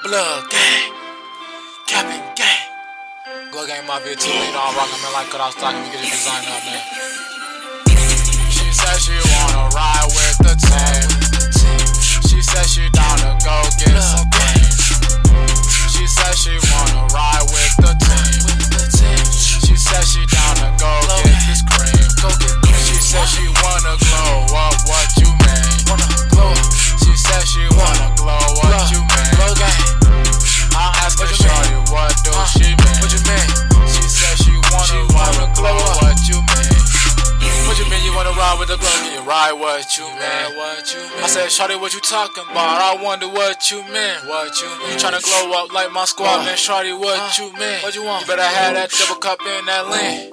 Blood gang, capping gang. Blood gang mafia too, you know I'm rockin' man like cut off stock and we get your design up, man. She said she wanna ride with the team. She said she down to go get some cream. She said she wanna ride with the team. She said she down to go get this cream. She said she wanna glow up, what you mean? She said she wanna glow, what you mean? I'm asking shorty, what do she mean? What you mean? She said she wanna glow, what you mean? What you mean you wanna ride with the glow? Can you ride, what you mean? I said, shorty, what you talking about? I wonder what you mean. What you mean? You tryna glow up like my squad, man? Shorty, what you mean? What you want? You better have that double cup in that lean.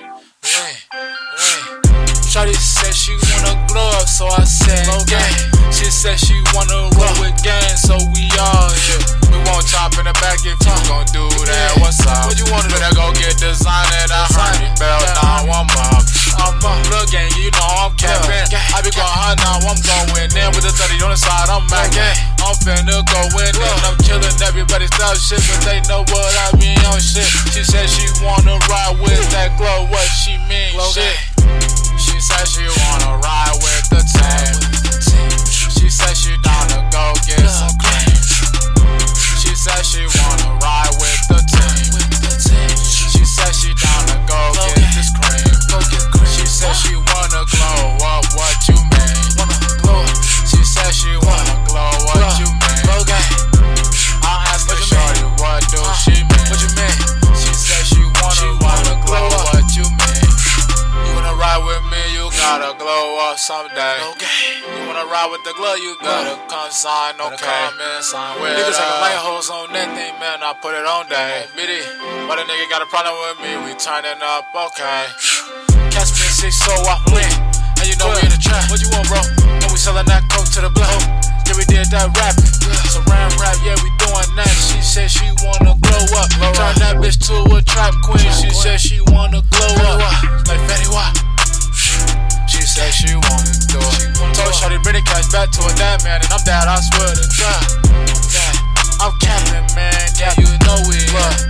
Shorty said she wanna glow up, so I said gang. She said she wanna roll with gang, so we all here. We won't chop in the back if you gon' do that. What's up? What you wanna do? Better go get designer, that honey bell. Now I'm up. Look gang, you know I'm capping. I be going hard now, I'm going in with the 30 on the side. I'm macking. I'm finna go in and I'm killing everybody style shit, but they know what I mean on shit. She said she wanna ride with that glow, what she mean? Shit. She said she wanna ride with the team. She said she down to go get some cream. She said she wanna ride with the team. She said she down to go get this cream. She said she wanna glow up, what you mean? She said she wanna glow, what you mean? I'm asking shorty, what do she mean? What you mean? She said she wanna glow, what you mean? You wanna ride with me, you gotta glow up someday. You wanna ride with the glow, you gotta come sign, come in, sign with niggas like light holes on that thing, man, I put it on day. But a nigga got a problem with me, we turning up, okay. Catch me in 6, so I lean. And you know we in the trap. What you want, bro? And we sellin' that coke to the block. Yeah, we did that rapping. So ram rap, yeah, we doing that. She said she wanna glow up. Turn that bitch to a trap queen. She said she wanna glow up. Like Fetty Wap. She said she wanna do it. Told shorty bring the cash back to her dad, man. And I'm that, I swear to God. I'm capping, man. Yeah, you know we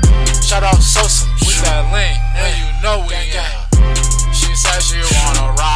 Shout out Sosa with that lean. And you know we She said she wanna ride